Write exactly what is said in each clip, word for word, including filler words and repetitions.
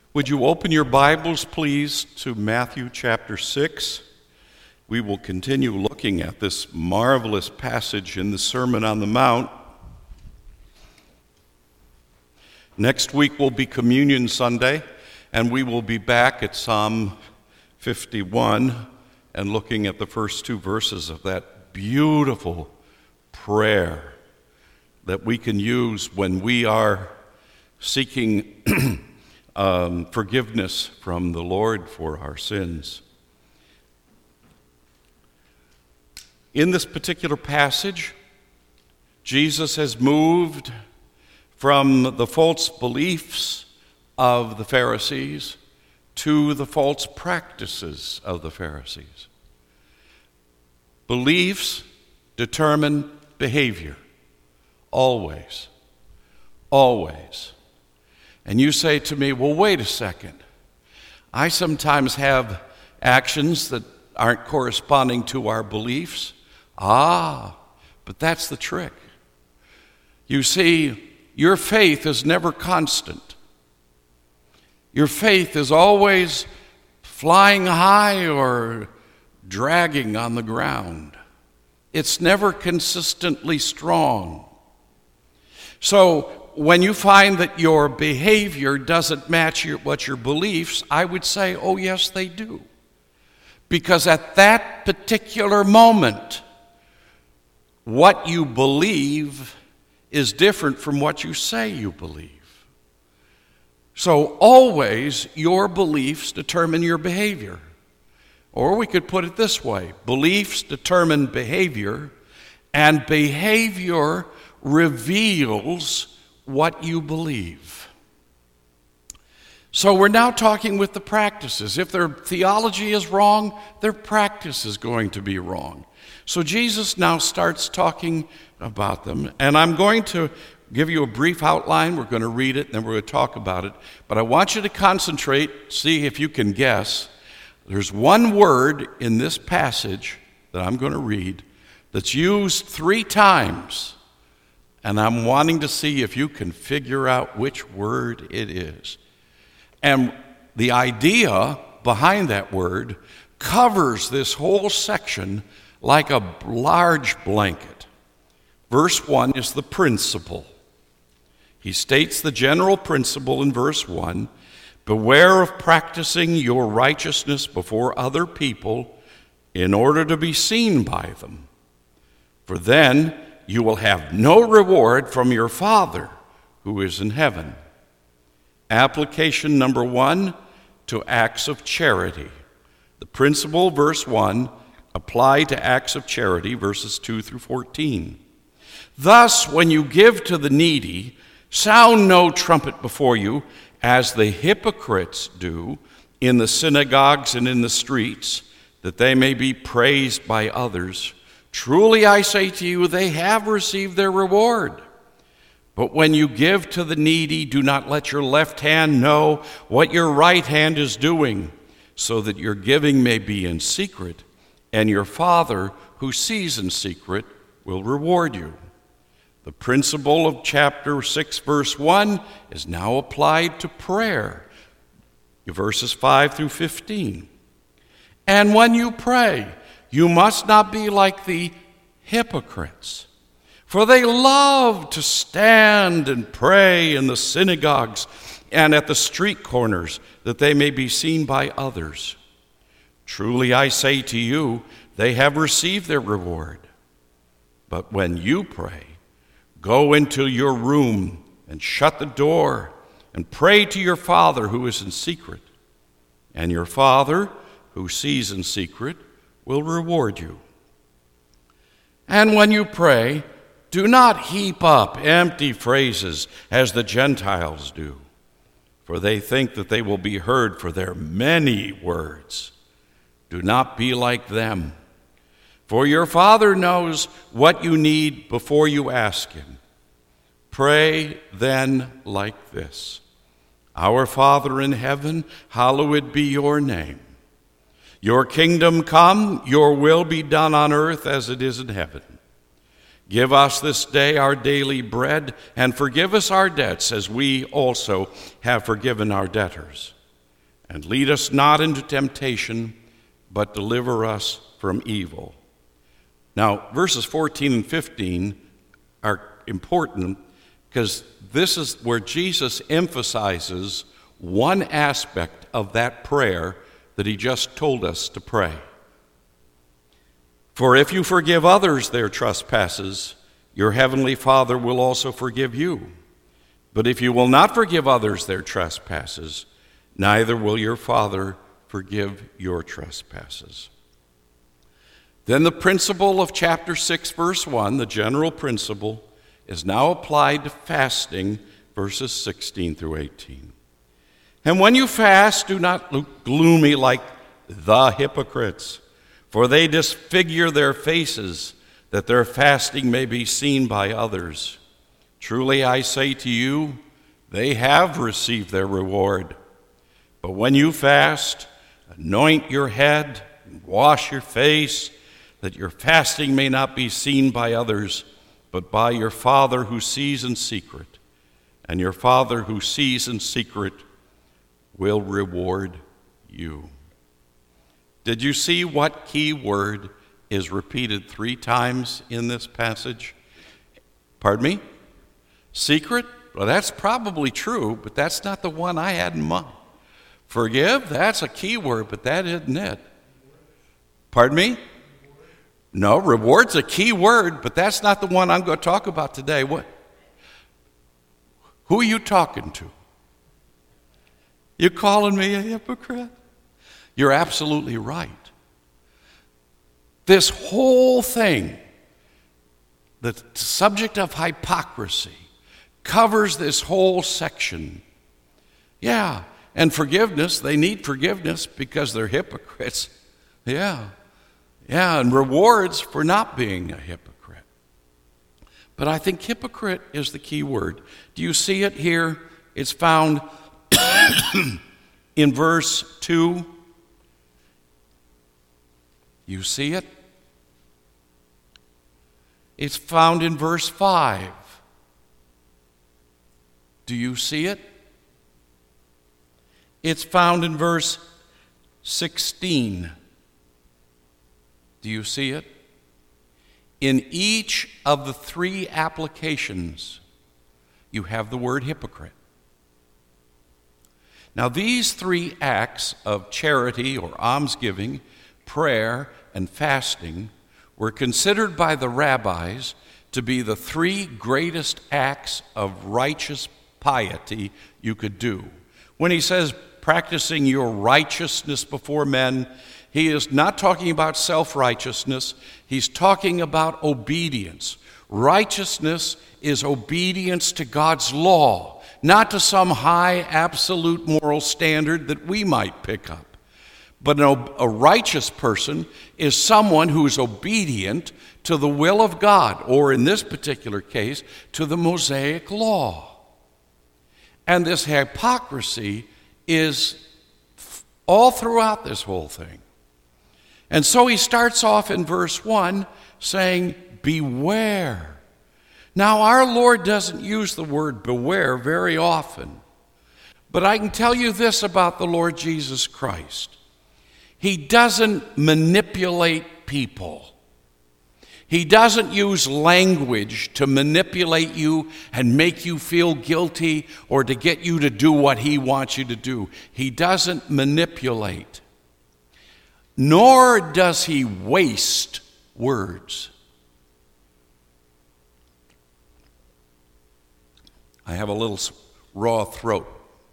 Would you open your Bibles, please, to Matthew chapter six? We will continue looking at this marvelous passage in the Sermon on the Mount. Next week will be Communion Sunday, and we will be back at Psalm fifty-one and looking at the first two verses of that beautiful prayer that we can use when we are seeking um, forgiveness from the Lord for our sins. In this particular passage, Jesus has moved from the false beliefs of the Pharisees to the false practices of the Pharisees. Beliefs determine behavior, always, always. And you say to me, well, wait a second. I sometimes have actions that aren't corresponding to our beliefs. Ah, but that's the trick. You see, your faith is never constant. Your faith is always flying high or dragging on the ground. It's never consistently strong. So when you find that your behavior doesn't match your, what your beliefs, I would say, oh yes, they do. Because at that particular moment, what you believe is different from what you say you believe. So always your beliefs determine your behavior. Or we could put it this way: beliefs determine behavior, and behavior reveals what you believe. So we're now talking with the practices. If their theology is wrong, their practice is going to be wrong. So Jesus now starts talking about them, and I'm going to give you a brief outline. We're going to read it, and then we're going to talk about it. But I want you to concentrate, see if you can guess. There's one word in this passage that I'm going to read that's used three times, and I'm wanting to see if you can figure out which word it is. And the idea behind that word covers this whole section like a large blanket. Verse one is the principle. He states the general principle in verse one: beware of practicing your righteousness before other people in order to be seen by them, for then you will have no reward from your Father who is in heaven. Application number one to acts of charity. The principle, verse one, apply to acts of charity, verses two through fourteen. Thus, when you give to the needy, sound no trumpet before you, as the hypocrites do in the synagogues and in the streets, that they may be praised by others. Truly I say to you, they have received their reward. But when you give to the needy, do not let your left hand know what your right hand is doing, so that your giving may be in secret, and your Father who sees in secret will reward you. The principle of chapter six, verse one, is now applied to prayer, verses five through fifteen. And when you pray, you must not be like the hypocrites, for they love to stand and pray in the synagogues and at the street corners, that they may be seen by others. Truly I say to you, they have received their reward. But when you pray, go into your room and shut the door and pray to your Father who is in secret. And your Father who sees in secret will reward you. And when you pray, do not heap up empty phrases as the Gentiles do, for they think that they will be heard for their many words. Do not be like them, for your Father knows what you need before you ask him. Pray then like this: Our Father in heaven, hallowed be your name. Your kingdom come, your will be done on earth as it is in heaven. Give us this day our daily bread, and forgive us our debts as we also have forgiven our debtors. And lead us not into temptation, but deliver us from evil. Now, verses fourteen and fifteen are important because this is where Jesus emphasizes one aspect of that prayer that he just told us to pray. For if you forgive others their trespasses, your heavenly Father will also forgive you. But if you will not forgive others their trespasses, neither will your Father forgive your trespasses. Then the principle of chapter six, verse one, the general principle, is now applied to fasting, verses sixteen through eighteen. And when you fast, do not look gloomy like the hypocrites, for they disfigure their faces, that their fasting may be seen by others. Truly I say to you, they have received their reward. But when you fast, anoint your head and wash your face, that your fasting may not be seen by others, but by your Father who sees in secret. And your Father who sees in secret will reward you. Did you see what key word is repeated three times in this passage? Pardon me? Secret? Well, that's probably true, but that's not the one I had in mind. Forgive? That's a key word, but that isn't it. Pardon me? No, reward's a key word, but that's not the one I'm going to talk about today. What? Who are you talking to? You calling me a hypocrite? You're absolutely right. This whole thing, the subject of hypocrisy, covers this whole section. Yeah, and forgiveness, they need forgiveness because they're hypocrites. Yeah. Yeah, and rewards for not being a hypocrite. But I think hypocrite is the key word. Do you see it here? It's found in verse two. You see it? It's found in verse five. Do you see it? It's found in verse sixteen. Do you see it? In each of the three applications, you have the word hypocrite. Now, these three acts of charity or almsgiving, prayer, and fasting were considered by the rabbis to be the three greatest acts of righteous piety you could do. When he says practicing your righteousness before men, he is not talking about self-righteousness. He's talking about obedience. Righteousness is obedience to God's law, not to some high absolute moral standard that we might pick up. But a righteous person is someone who is obedient to the will of God, or in this particular case, to the Mosaic law. And this hypocrisy is all throughout this whole thing. And so he starts off in verse one saying, beware. Now, our Lord doesn't use the word beware very often, but I can tell you this about the Lord Jesus Christ. He doesn't manipulate people. He doesn't use language to manipulate you and make you feel guilty or to get you to do what he wants you to do. He doesn't manipulate. Nor does he waste words. I have a little raw throat.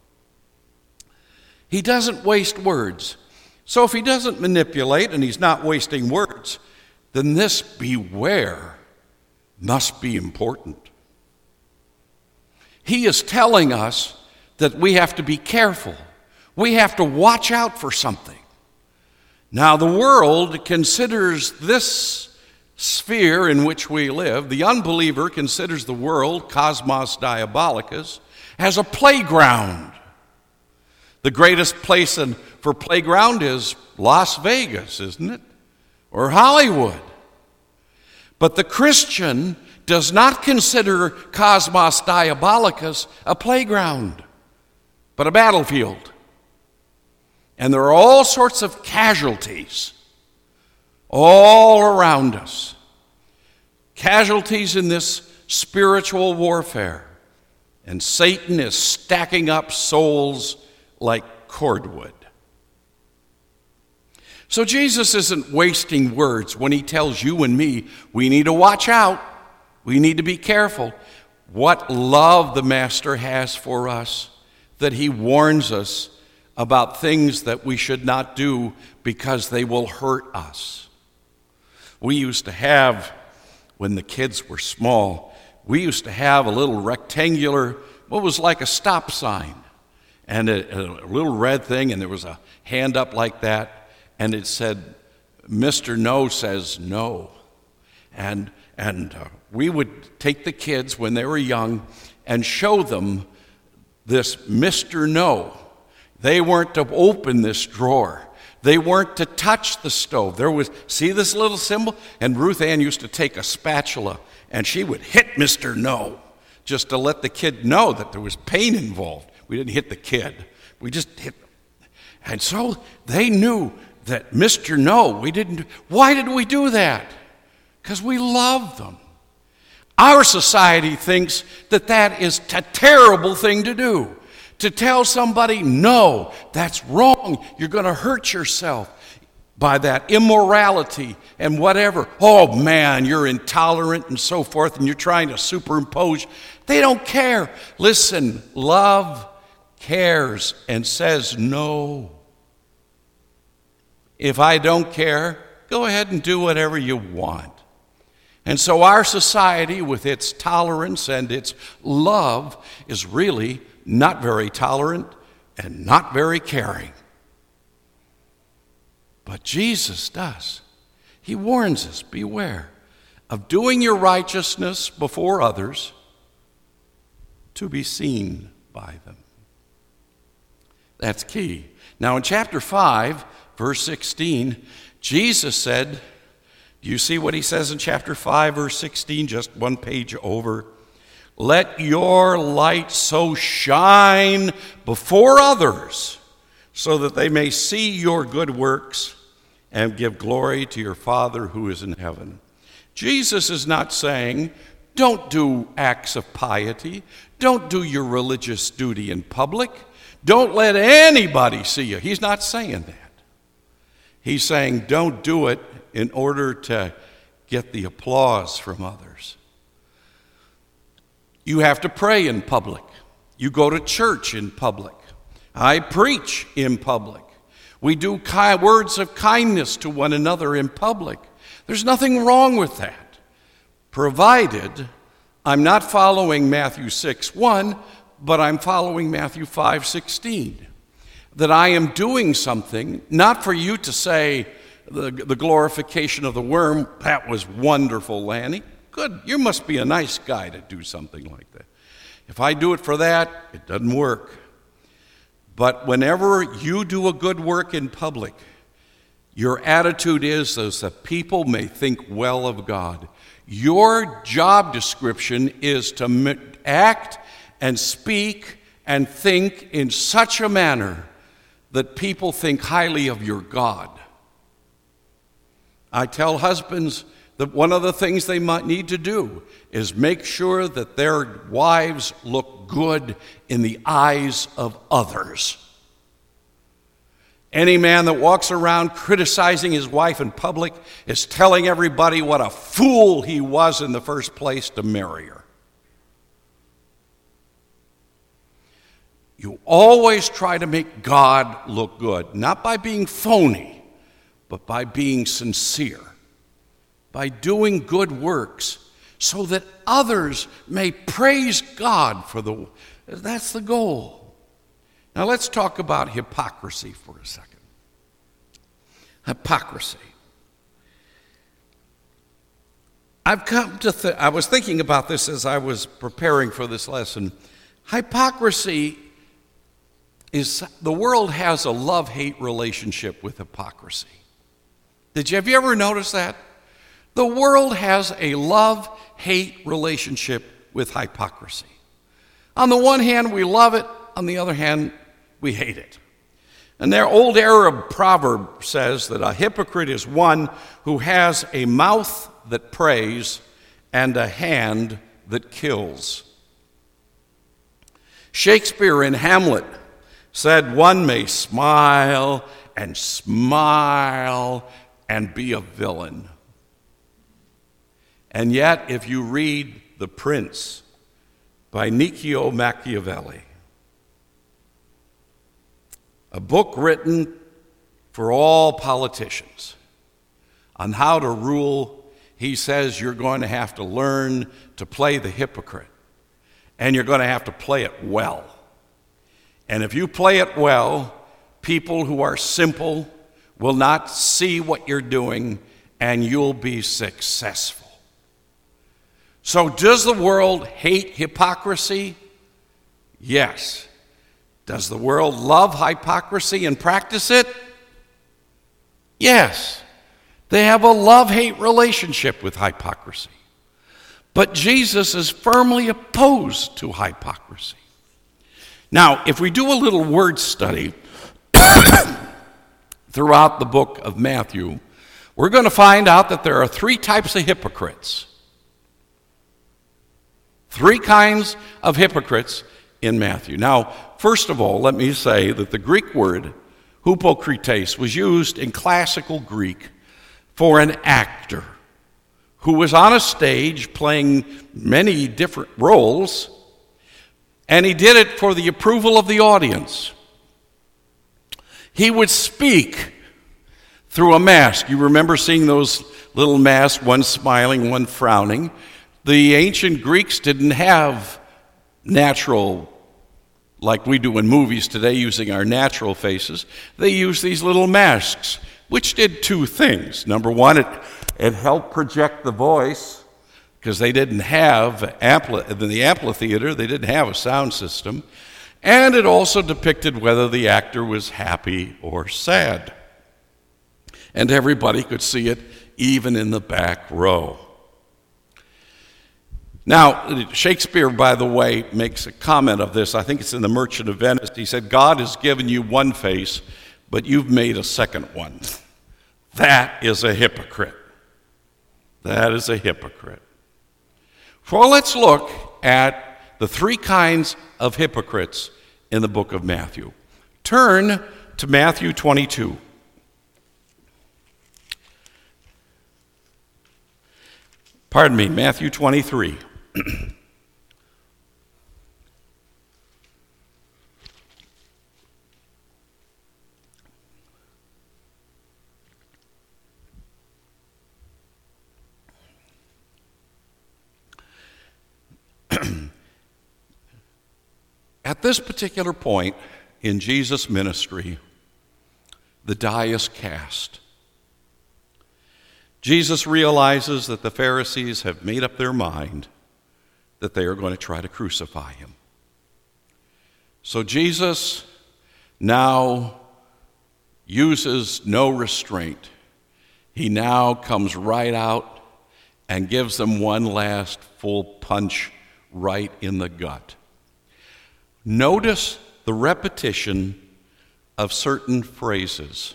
He doesn't waste words. So if he doesn't manipulate and he's not wasting words, then this beware must be important. He is telling us that we have to be careful. We have to watch out for something. Now, the world considers this sphere in which we live, the unbeliever considers the world, cosmos diabolicus, as a playground. The greatest place in, for playground is Las Vegas, isn't it? Or Hollywood. But the Christian does not consider cosmos diabolicus a playground, but a battlefield. And there are all sorts of casualties all around us. Casualties in this spiritual warfare. And Satan is stacking up souls like cordwood. So Jesus isn't wasting words when he tells you and me we need to watch out. We need to be careful. What love the Master has for us, that he warns us about things that we should not do because they will hurt us. We used to have, when the kids were small, we used to have a little rectangular, what was like a stop sign, and a, a little red thing, and there was a hand up like that, and it said, Mister No says no. And, and uh, we would take the kids when they were young and show them this Mister No. They weren't to open this drawer. They weren't to touch the stove. There was, see this little symbol? And Ruth Ann used to take a spatula and she would hit Mister No just to let the kid know that there was pain involved. We didn't hit the kid. We just hit them. And so they knew that Mister No, we didn't. Why did we do that? Because we love them. Our society thinks that that is a terrible thing to do. To tell somebody, no, that's wrong. You're going to hurt yourself by that immorality and whatever. Oh, man, you're intolerant and so forth, and you're trying to superimpose. They don't care. Listen, love cares and says no. If I don't care, go ahead and do whatever you want. And so our society, with its tolerance and its love, is really not very tolerant and not very caring. But Jesus does. He warns us, beware of doing your righteousness before others to be seen by them. That's key. Now in chapter five, verse sixteen, Jesus said, do you see what he says in chapter five, verse sixteen, just one page over? Let your light so shine before others so that they may see your good works and give glory to your Father who is in heaven. Jesus is not saying, don't do acts of piety. Don't do your religious duty in public. Don't let anybody see you. He's not saying that. He's saying, don't do it in order to get the applause from others. You have to pray in public. You go to church in public. I preach in public. We do ki- words of kindness to one another in public. There's nothing wrong with that, provided I'm not following Matthew six one, but I'm following Matthew five sixteen. That I am doing something, not for you to say the, the glorification of the worm, that was wonderful, Lanny. Good, you must be a nice guy to do something like that. If I do it for that, it doesn't work. But whenever you do a good work in public, your attitude is as that people may think well of God. Your job description is to act and speak and think in such a manner that people think highly of your God. I tell husbands that one of the things they might need to do is make sure that their wives look good in the eyes of others. Any man that walks around criticizing his wife in public is telling everybody what a fool he was in the first place to marry her. You always try to make God look good, not by being phony, but by being sincere, by doing good works so that others may praise God for the, that's the goal. Now let's talk about hypocrisy for a second. Hypocrisy. I've come to, th- I was thinking about this as I was preparing for this lesson. Hypocrisy is, the world has a love-hate relationship with hypocrisy. Did you, have you ever noticed that? The world has a love-hate relationship with hypocrisy. On the one hand, we love it. On the other hand, we hate it. And their old Arab proverb says that a hypocrite is one who has a mouth that prays and a hand that kills. Shakespeare in Hamlet said one may smile and smile and be a villain. And yet, if you read The Prince by Niccolo Machiavelli, a book written for all politicians on how to rule, he says you're going to have to learn to play the hypocrite, and you're going to have to play it well. And if you play it well, people who are simple will not see what you're doing, and you'll be successful. So does the world hate hypocrisy? Yes. Does the world love hypocrisy and practice it? Yes. They have a love-hate relationship with hypocrisy. But Jesus is firmly opposed to hypocrisy. Now, if we do a little word study throughout the book of Matthew, we're going to find out that there are three types of hypocrites. Three kinds of hypocrites in Matthew. Now, first of all, let me say that the Greek word hypokrites was used in classical Greek for an actor who was on a stage playing many different roles, and he did it for the approval of the audience. He would speak through a mask. You remember seeing those little masks, one smiling, one frowning. The ancient Greeks didn't have natural, like we do in movies today, using our natural faces. They used these little masks, which did two things. Number one, it, it helped project the voice, because they didn't have, ampli- in the amphitheater, they didn't have a sound system. And it also depicted whether the actor was happy or sad. And everybody could see it, even in the back row. Now, Shakespeare, by the way, makes a comment of this. I think it's in The Merchant of Venice. He said, God has given you one face, but you've made a second one. That is a hypocrite. That is a hypocrite. Well, let's look at the three kinds of hypocrites in the book of Matthew. Turn to Matthew twenty-two. Pardon me, Matthew twenty-three. At this particular point in Jesus' ministry, the die is cast. Jesus realizes that the Pharisees have made up their mind that they are going to try to crucify him. So Jesus now uses no restraint. He now comes right out and gives them one last full punch right in the gut. Notice the repetition of certain phrases.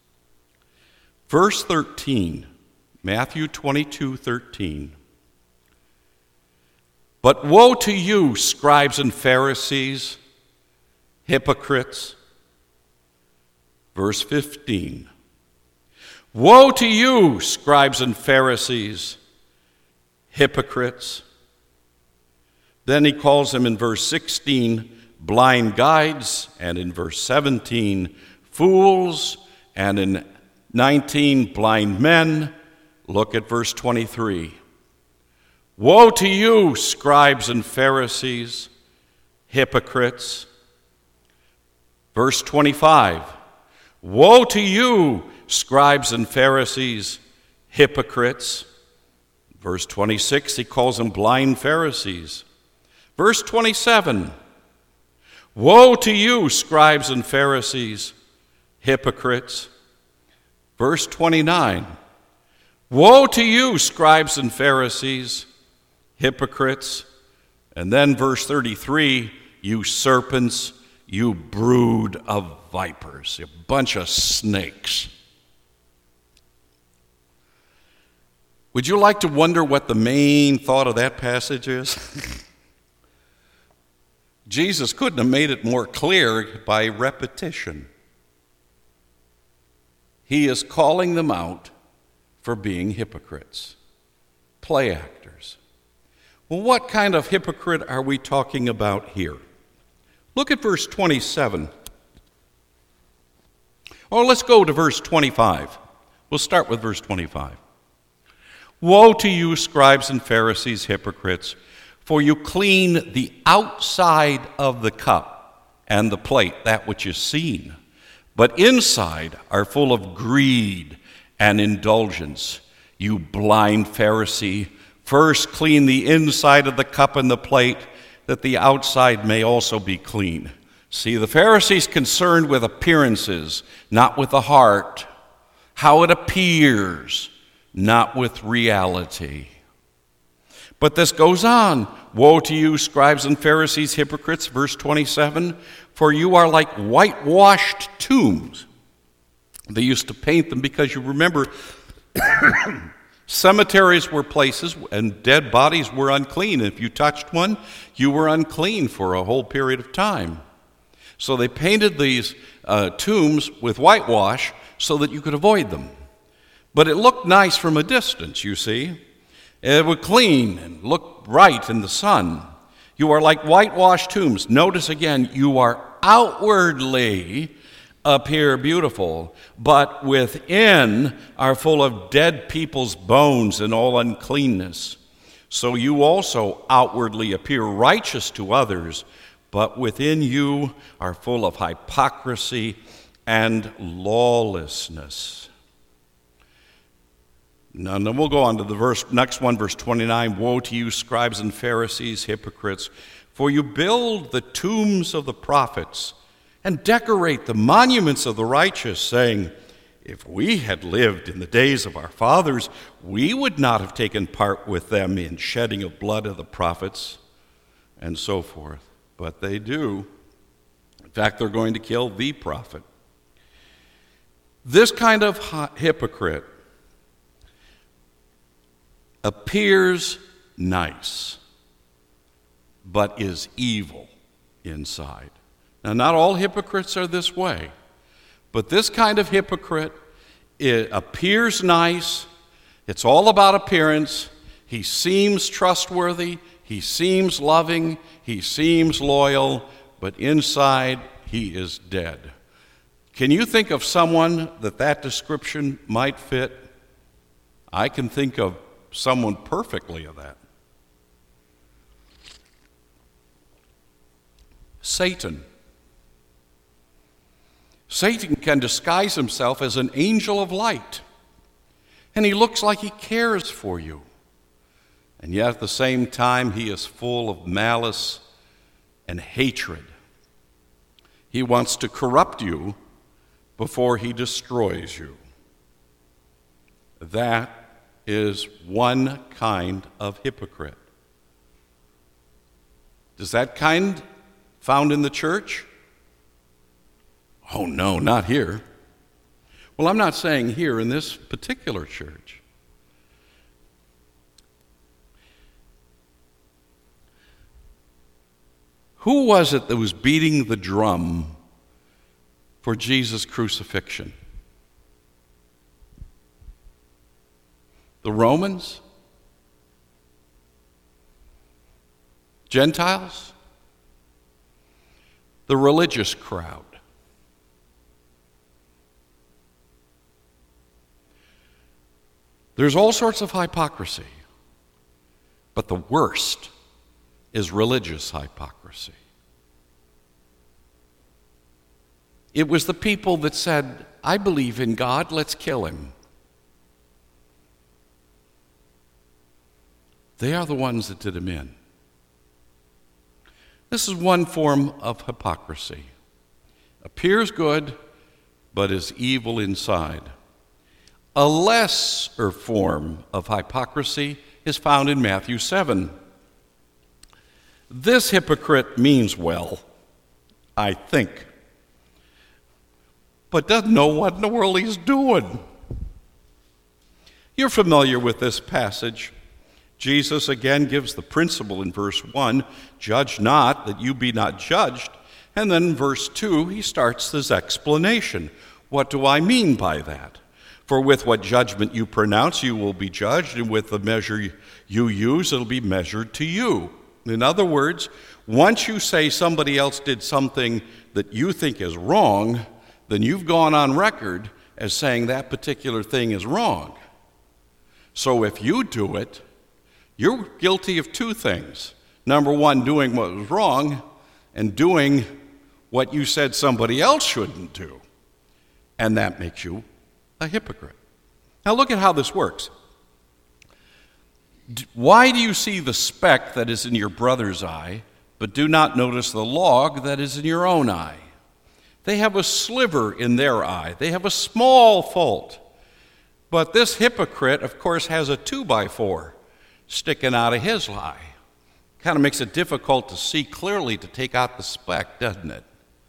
Verse thirteen, Matthew twenty-two thirteen. But woe to you, scribes and Pharisees, hypocrites. Verse fifteen. Woe to you, scribes and Pharisees, hypocrites. Then he calls them in verse sixteen, blind guides, and in verse seventeen, fools, and in nineteen, blind men. Look at verse twenty-three. Woe to you, scribes and Pharisees, hypocrites. Verse twenty-five. Woe to you, scribes and Pharisees, hypocrites. Verse twenty-six, he calls them blind Pharisees. Verse twenty-seven. Woe to you, scribes and Pharisees, hypocrites. Verse twenty-nine. Woe to you, scribes and Pharisees, hypocrites. And then verse thirty-three, you serpents, You brood of vipers, a bunch of snakes. Would you like to wonder what the main thought of that passage is? Jesus couldn't have made it more clear by repetition. He is calling them out for being hypocrites, play actors. Well, what kind of hypocrite are we talking about here? Look at verse twenty-seven. Or let's go to verse twenty-five. We'll start with verse twenty-five. Woe to you, scribes and Pharisees, hypocrites, for you clean the outside of the cup and the plate, that which is seen, but inside are full of greed and indulgence. You blind Pharisee, first clean the inside of the cup and the plate, that the outside may also be clean. See, the Pharisees concerned with appearances, not with the heart, how it appears, not with reality. But this goes on. Woe to you, scribes and Pharisees, hypocrites, verse twenty-seven, for you are like whitewashed tombs. They used to paint them because you remember cemeteries were places and dead bodies were unclean. If you touched one, you were unclean for a whole period of time. So they painted these uh, tombs with whitewash so that you could avoid them. But it looked nice from a distance, you see. It would clean and look bright in the sun. You are like whitewashed tombs. Notice again, you are outwardly appear beautiful, but within are full of dead people's bones and all uncleanness. So you also outwardly appear righteous to others, but within you are full of hypocrisy and lawlessness. Now, then we'll go on to the verse, next one, verse twenty-nine. Woe to you, scribes and Pharisees, hypocrites, for you build the tombs of the prophets and decorate the monuments of the righteous, saying, if we had lived in the days of our fathers, we would not have taken part with them in shedding of blood of the prophets, and so forth. But they do. In fact, they're going to kill the prophet. This kind of hypocrite appears nice, but is evil inside. Now, not all hypocrites are this way, but this kind of hypocrite, it appears nice, it's all about appearance, he seems trustworthy, he seems loving, he seems loyal, but inside he is dead. Can you think of someone that that description might fit? I can think of someone perfectly of that. Satan. Satan can disguise himself as an angel of light, and he looks like he cares for you. And yet at the same time, he is full of malice and hatred. He wants to corrupt you before he destroys you. That is one kind of hypocrite. Is that kind found in the church? Oh, no, not here. Well, I'm not saying here in this particular church. Who was it that was beating the drum for Jesus' crucifixion? The Romans? Gentiles? The religious crowd? There's all sorts of hypocrisy, but the worst is religious hypocrisy. It was the people that said, I believe in God, let's kill him. They are the ones that did him in. This is one form of hypocrisy. Appears good, but is evil inside. A lesser form of hypocrisy is found in Matthew seven. This hypocrite means well. I think, but doesn't know what in the world he's doing. You're familiar with this passage. Jesus again gives the principle in verse one, judge not that you be not judged. And then in verse two, he starts this explanation. What do I mean by that? For with what judgment you pronounce, you will be judged, and with the measure you use, it'll be measured to you. In other words, once you say somebody else did something that you think is wrong, then you've gone on record as saying that particular thing is wrong. So if you do it, you're guilty of two things. Number one, doing what was wrong, and doing what you said somebody else shouldn't do. And that makes you a hypocrite. Now look at how this works. Why do you see the speck that is in your brother's eye, but do not notice the log that is in your own eye? They have a sliver in their eye. They have a small fault. But this hypocrite, of course, has a two by four sticking out of his eye. Kind of makes it difficult to see clearly to take out the speck, doesn't it?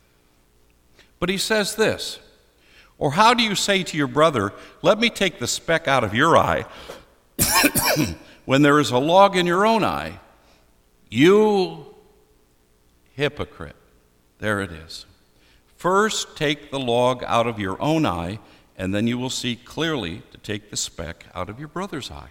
But he says this, or how do you say to your brother, let me take the speck out of your eye, when there is a log in your own eye? You hypocrite. There it is. First take the log out of your own eye, and then you will see clearly to take the speck out of your brother's eye.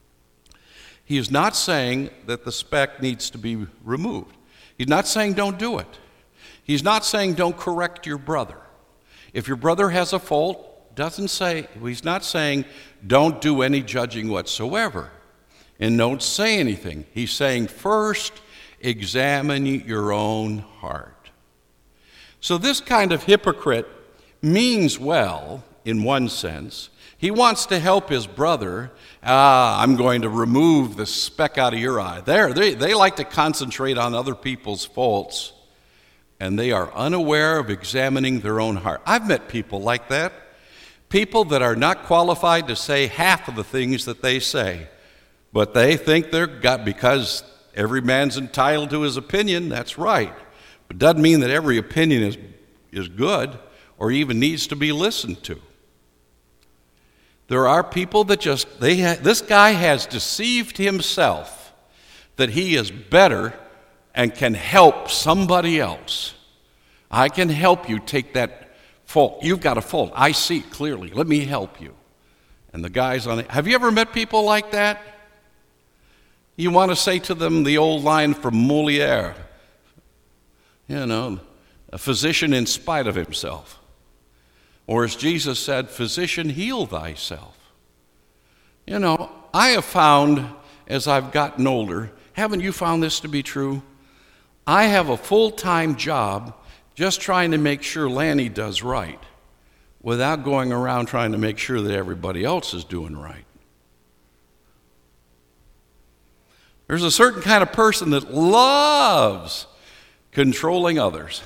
He is not saying that the speck needs to be removed. He's not saying don't do it. He's not saying don't correct your brother. If your brother has a fault, doesn't say, he's not saying don't do any judging whatsoever and don't say anything. He's saying first examine your own heart. So this kind of hypocrite means well in one sense. He wants to help his brother. Ah, I'm going to remove the speck out of your eye. There, they, they like to concentrate on other people's faults, and they are unaware of examining their own heart. I've met people like that, people that are not qualified to say half of the things that they say, but they think they're got, because every man's entitled to his opinion, that's right. But it doesn't mean that every opinion is, is good or even needs to be listened to. There are people that just, they ha- this guy has deceived himself that he is better and can help somebody else. I can help you take that fault. You've got a fault. I see it clearly. Let me help you. And the guy's on it. Have you ever met people like that? You want to say to them the old line from Molière, you know, a physician in spite of himself. Or as Jesus said, physician, heal thyself. You know, I have found as I've gotten older, haven't you found this to be true? I have a full-time job just trying to make sure Lanny does right without going around trying to make sure that everybody else is doing right. There's a certain kind of person that loves controlling others.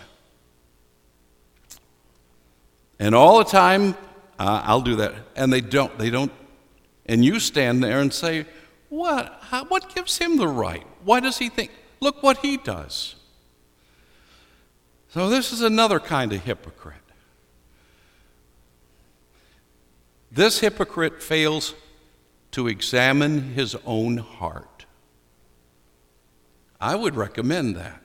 And all the time, uh, I'll do that. And they don't, they don't. And you stand there and say, what? How, what gives him the right? Why does he think? Look what he does. So this is another kind of hypocrite. This hypocrite fails to examine his own heart. I would recommend that.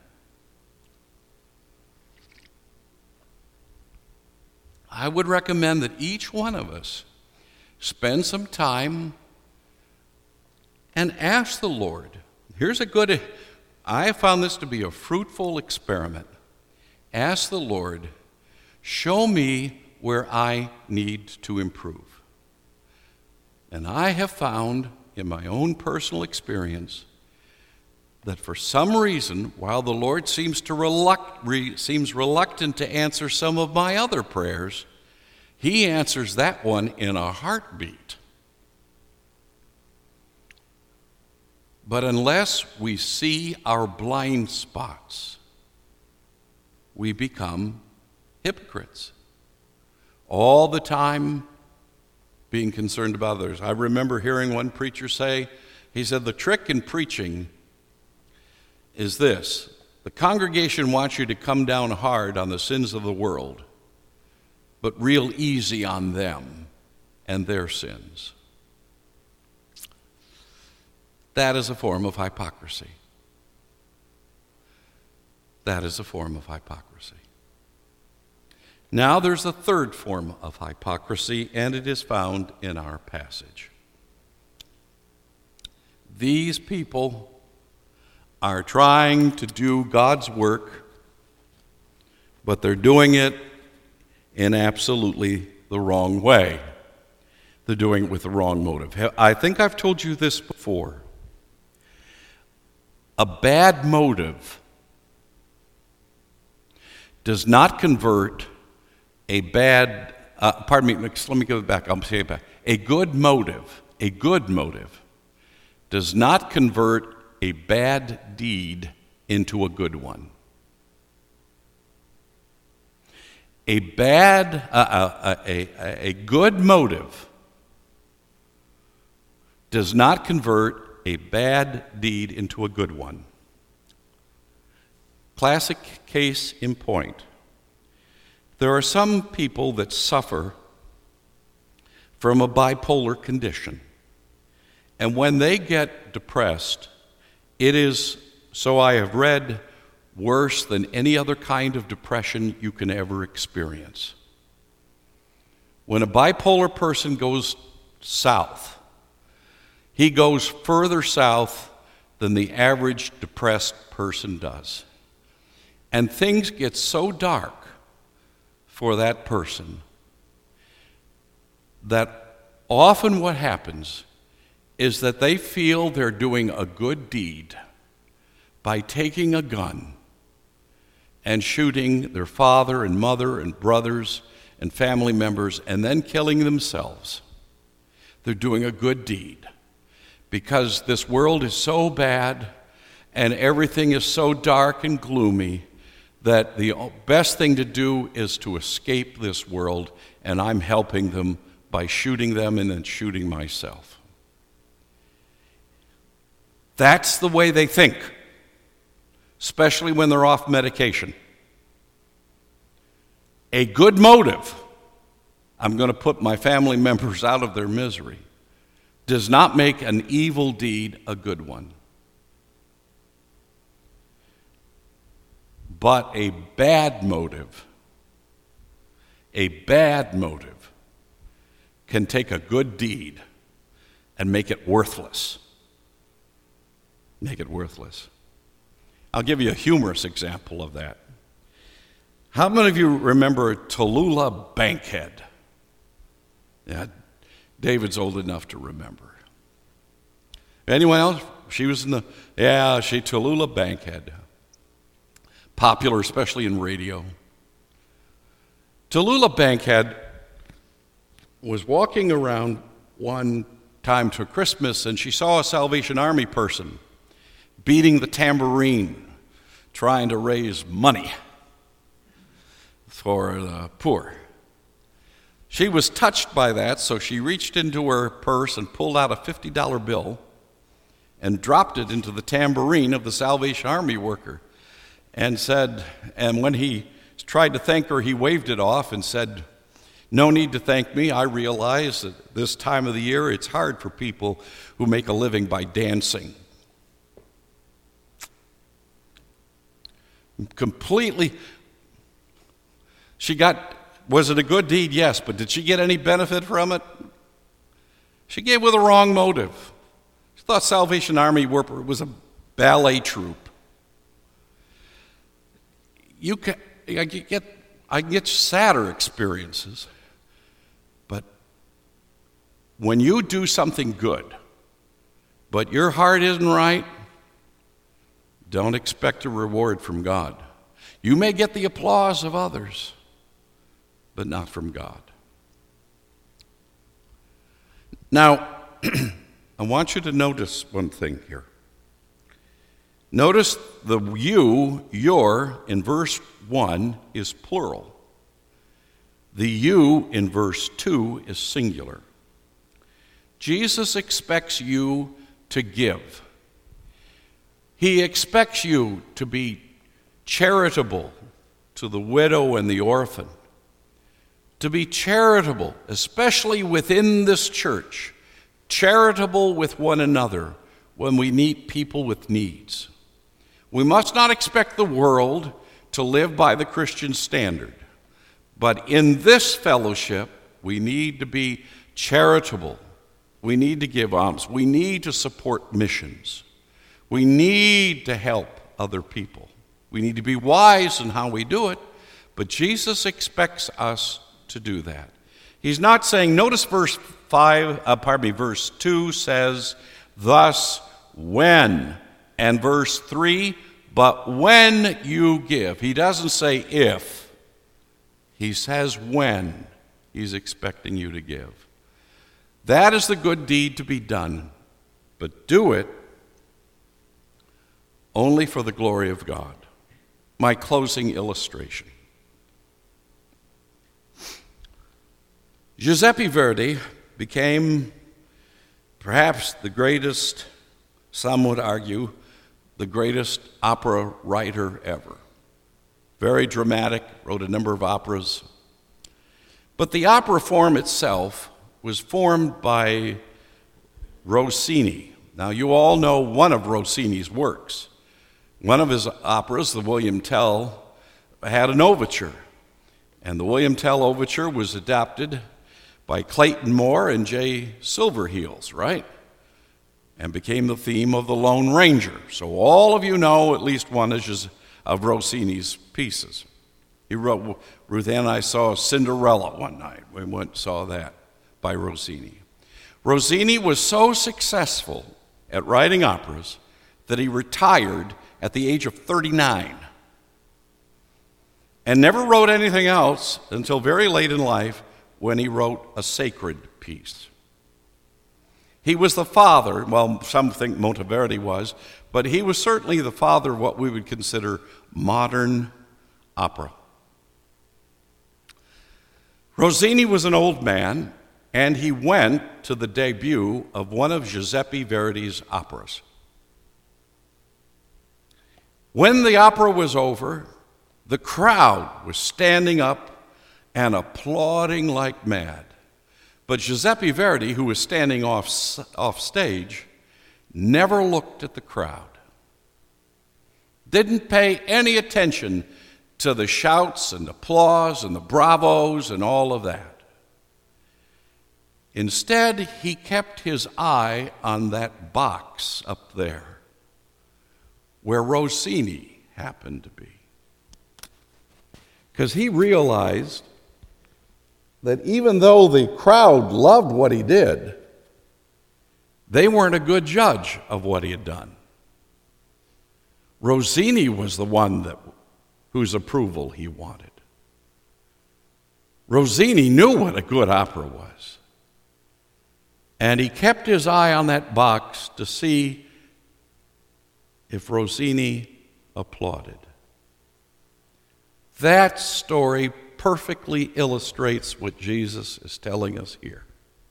I would recommend that each one of us spend some time and ask the Lord. Here's a good, I have found this to be a fruitful experiment. Ask the Lord, show me where I need to improve. And I have found in my own personal experience that for some reason, while the Lord seems to reluct, re, seems reluctant to answer some of my other prayers, he answers that one in a heartbeat. But unless we see our blind spots, we become hypocrites. All the time being concerned about others. I remember hearing one preacher say, he said, the trick in preaching is this. the congregation wants you to come down hard on the sins of the world, but real easy on them and their sins. That is a form of hypocrisy. That is a form of hypocrisy. Now there's a third form of hypocrisy, and it is found in our passage. These people are trying to do God's work, but they're doing it in absolutely the wrong way. They're doing it with the wrong motive. I think I've told you this before. A bad motive does not convert a bad, uh, pardon me, let me go back, I'll say it back. A good motive, a good motive does not convert a bad deed into a good one. A bad, uh, uh, a, a, a good motive does not convert a bad deed into a good one. Classic case in point. There are some people that suffer from a bipolar condition. And when they get depressed, it is, so I have read, worse than any other kind of depression you can ever experience. When a bipolar person goes south, he goes further south than the average depressed person does. And things get so dark for that person that often what happens is that they feel they're doing a good deed by taking a gun and shooting their father and mother and brothers and family members and then killing themselves. They're doing a good deed because this world is so bad and everything is so dark and gloomy that the best thing to do is to escape this world, and I'm helping them by shooting them and then shooting myself. That's the way they think, especially when they're off medication. A good motive, I'm going to put my family members out of their misery, does not make an evil deed a good one. But a bad motive, a bad motive can take a good deed and make it worthless. Make it worthless. I'll give you a humorous example of that. How many of you remember Tallulah Bankhead? Yeah, David's old enough to remember. Anyone else? She was in the, yeah, she, Tallulah Bankhead. Popular, especially in radio. Tallulah Bankhead was walking around one time to Christmas, and she saw a Salvation Army person beating the tambourine, trying to raise money for the poor. She was touched by that, so she reached into her purse and pulled out a fifty dollar bill and dropped it into the tambourine of the Salvation Army worker. And said, and when he tried to thank her, he waved it off and said, "No need to thank me. I realize that this time of the year it's hard for people who make a living by dancing." Completely, she got, was it a good deed? Yes, but did she get any benefit from it? She gave with a wrong motive. She thought Salvation Army worker was a ballet troupe. You can, I get, I get sadder experiences, but when you do something good, but your heart isn't right, don't expect a reward from God. You may get the applause of others, but not from God. Now, I want you to notice one thing here. Notice the you, your, in verse one is plural. The you in verse two is singular. Jesus expects you to give. He expects you to be charitable to the widow and the orphan, to be charitable, especially within this church, charitable with one another when we meet people with needs. We must not expect the world to live by the Christian standard, but in this fellowship, we need to be charitable. We need to give alms. We need to support missions. We need to help other people. We need to be wise in how we do it, but Jesus expects us to do that. He's not saying, notice verse five, uh, pardon me, verse two says, thus when, and verse three, but when you give. He doesn't say if. He says when he's expecting you to give. That is the good deed to be done, but do it only for the glory of God. My closing illustration. Giuseppe Verdi became perhaps the greatest, some would argue, the greatest opera writer ever. Very dramatic, wrote a number of operas. But the opera form itself was formed by Rossini. Now, you all know one of Rossini's works. One of his operas, the William Tell, had an overture. And the William Tell overture was adapted by Clayton Moore and Jay Silverheels, right? And became the theme of The Lone Ranger. So all of you know at least one of Rossini's pieces. He wrote, Ruth Ann and I saw Cinderella one night. We went and saw that by Rossini. Rossini was so successful at writing operas that he retired at the age of thirty-nine and never wrote anything else until very late in life when he wrote a sacred piece. He was the father, well, some think Monteverdi was, but he was certainly the father of what we would consider modern opera. Rossini was an old man, and he went to the debut of one of Giuseppe Verdi's operas. When the opera was over, the crowd was standing up and applauding like mad. But Giuseppe Verdi, who was standing off, off stage, never looked at the crowd, didn't pay any attention to the shouts and applause and the bravos and all of that. Instead, he kept his eye on that box up there where Rossini happened to be. Because he realized that even though the crowd loved what he did, they weren't a good judge of what he had done. Rossini was the one that, whose approval he wanted. Rossini knew what a good opera was. And he kept his eye on that box to see if Rossini applauded. That story perfectly illustrates what Jesus is telling us here.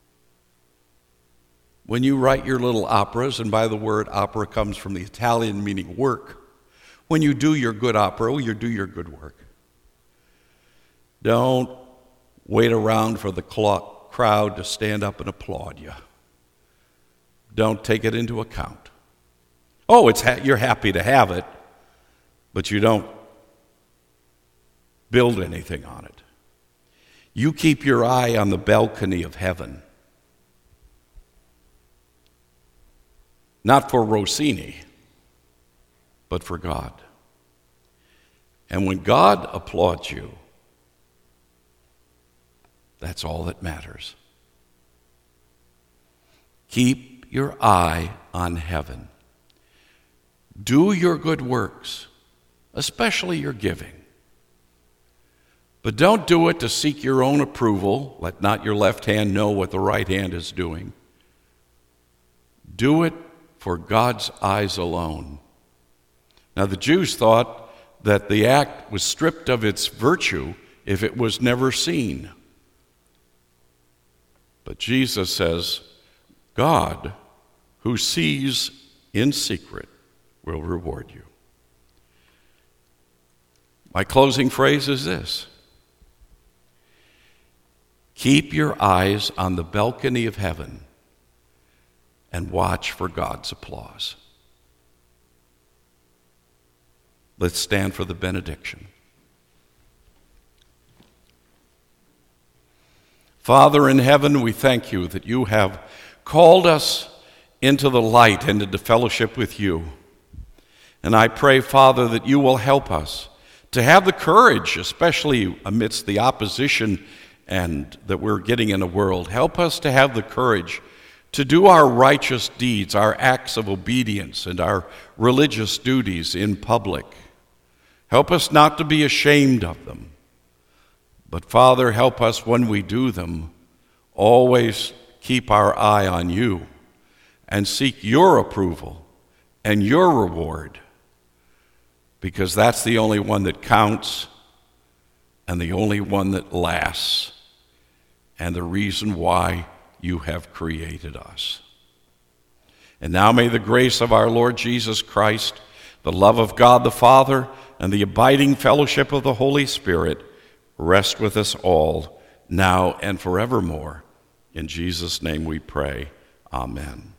When you write your little operas, and by the word opera comes from the Italian meaning work, when you do your good opera, you do your good work. Don't wait around for the crowd to stand up and applaud you. Don't take it into account. Oh, it's ha- you're happy to have it, but you don't build anything on it. You keep your eye on the balcony of heaven. Not for Rossini, but for God. And when God applauds you, that's all that matters. Keep your eye on heaven. Do your good works, especially your giving. But don't do it to seek your own approval. Let not your left hand know what the right hand is doing. Do it for God's eyes alone. Now, the Jews thought that the act was stripped of its virtue if it was never seen. But Jesus says, God, who sees in secret, will reward you. My closing phrase is this: keep your eyes on the balcony of heaven and watch for God's applause. Let's stand for the benediction. Father in heaven, we thank you that you have called us into the light and into fellowship with you. And I pray, Father, that you will help us to have the courage, especially amidst the opposition and that we're getting in the world. Help us to have the courage to do our righteous deeds, our acts of obedience, and our religious duties in public. Help us not to be ashamed of them. But Father, help us when we do them, always keep our eye on you and seek your approval and your reward, because that's the only one that counts and the only one that lasts and the reason why you have created us. And now may the grace of our Lord Jesus Christ, the love of God the Father, and the abiding fellowship of the Holy Spirit rest with us all, now and forevermore. In Jesus' name we pray. Amen.